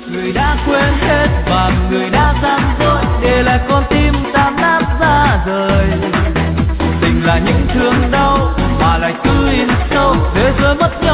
Người đã quên hết và người đã gian dối, để lại con tim tan nát ra rời. Tình là những thương đau mà lại cứ in sâu, để rồi mất